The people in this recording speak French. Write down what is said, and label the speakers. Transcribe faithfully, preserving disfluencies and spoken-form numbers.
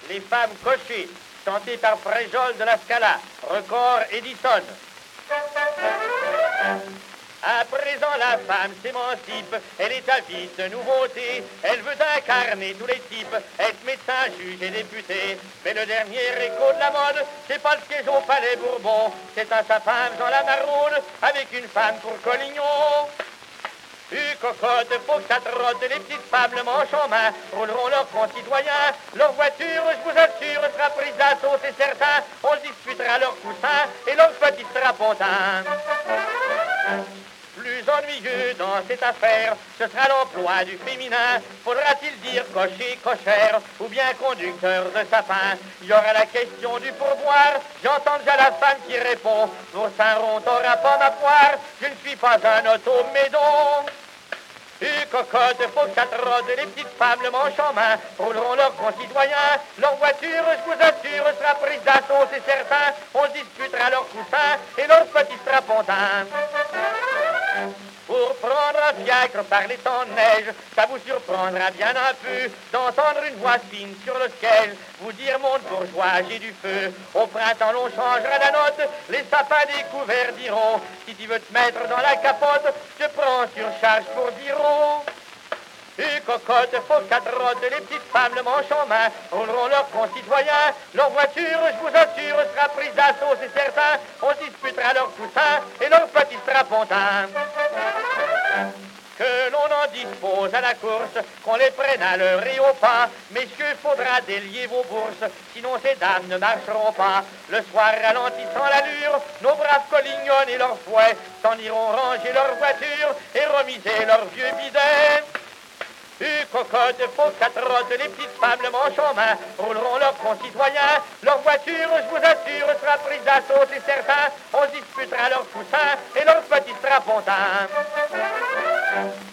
Speaker 1: les femmes cochées, chantées par Fréjol de la Scala, record Edison. À présent la femme s'émancipe, elle est avide de nouveautés, elle veut incarner tous les types, être médecin, juge et député. Mais le dernier écho de la mode, c'est pas le siège au palais Bourbon, c'est un sapin dans la maraude, avec une femme pour collignon. U cocotte, foxatrotte, les petites femmes le manche en main, rouleront leurs concitoyens, leur voiture, je vous assure, sera prise d'assaut, c'est certain, on disputera leurs coussins et leurs petits strapontins. Plus ennuyeux dans cette affaire, ce sera l'emploi du féminin. Faudra-t-il dire cocher, cochère ou bien conducteur de sapin? Il y aura la question du pourboire. J'entends déjà la femme qui répond: pour Saint-Rond, t'auras pas ma poire. Je ne suis pas un automédon. U cocotte, foxatrotte, les petites femmes le manche en main, rouleront leurs concitoyens. Leur voiture, je vous assure, sera prise d'assaut, c'est certain. On disputera leurs coussins et leurs petits strapontins. Pour prendre un fiacre par les temps de neige, ça vous surprendra bien un peu d'entendre une voix fine sur le siège vous dire: mon bourgeois, j'ai du feu. Au printemps, l'on changera la note, les sapins découverts diront: si tu veux te mettre dans la capote, je prends sur charge pour diront. U cocotte, foxatrotte, les petites femmes le manche en main, rouleront leurs concitoyens. Leur voiture, je vous assure, sera prise d'assaut, c'est certain. On disputera leurs coussins et leurs petits strapontins. Que l'on en dispose à la course, qu'on les prenne à l'heure et au pas. Messieurs, faudra délier vos bourses, sinon ces dames ne marcheront pas. Le soir, ralentissant l'allure, nos braves collignonnes et leurs fouets s'en iront ranger leur voiture et remiser leurs vieux bidets. U cocotte, foxatrotte, les petites femmes le manche en main, rouleront leurs concitoyens. Leur voiture, je vous assure, sera prise d'assaut, c'est certain. On disputera leurs coussins et leurs petits strapontins.